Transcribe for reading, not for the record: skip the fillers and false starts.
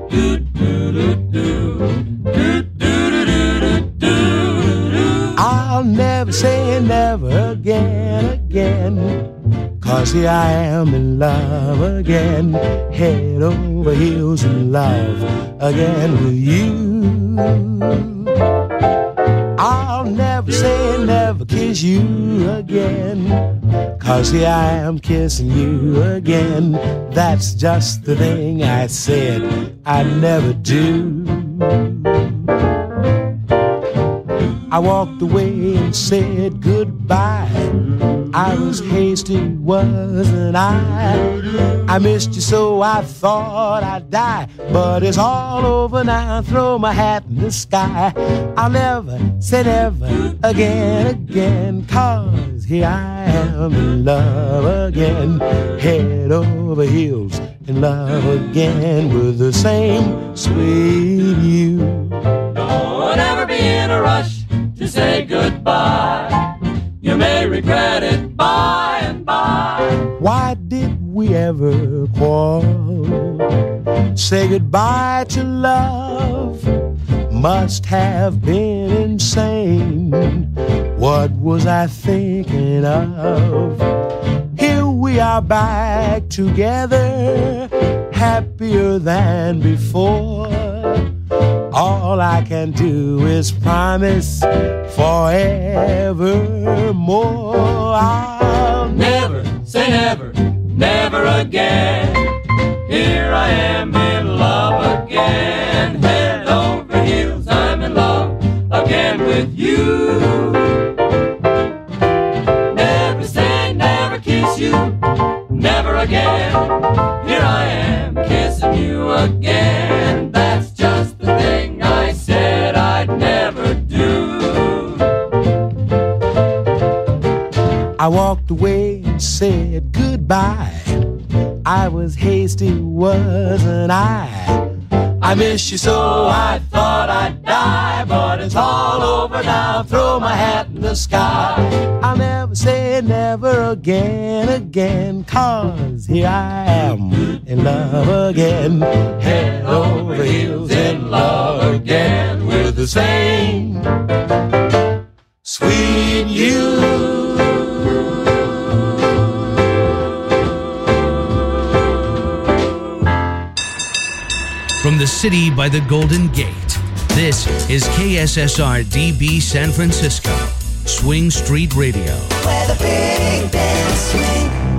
I'll never say never again, 'cause here I am in love again, head over heels in love again with you. I'll never say never kiss you again, 'cause here I am kissing you again. That's just the thing I said I'd never do. I walked away and said goodbye. I was hasty, wasn't I? I missed you so I thought I'd die, but it's all over now. Throw my hat in the sky. I'll never say never again, 'cause here I am in love again, head over heels in love again with the same sweet you. Don't ever be in a rush to say goodbye. You may regret it by and by. Why did we ever quarrel? Say goodbye to love must have been insane. What was I thinking of? Here we are back together, happier than before. All I can do is promise forevermore. I'll never say never, never again. Here I am in love again, head over heels, I'm in love again with you. Never say never kiss you, never again. Here I am kissing you again. That's just the thing I said I'd never do. I walked away and said goodbye. I was hasty, wasn't I? I miss you so I thought I'd die, but it's all over now. Throw my hat in the sky. I'll never say never again, 'cause here I am in love again, head over heels in love again with the same sweet you. From the city by the Golden Gate, this is KSSR-DB San Francisco, Swing Street Radio. Where the big bands swing.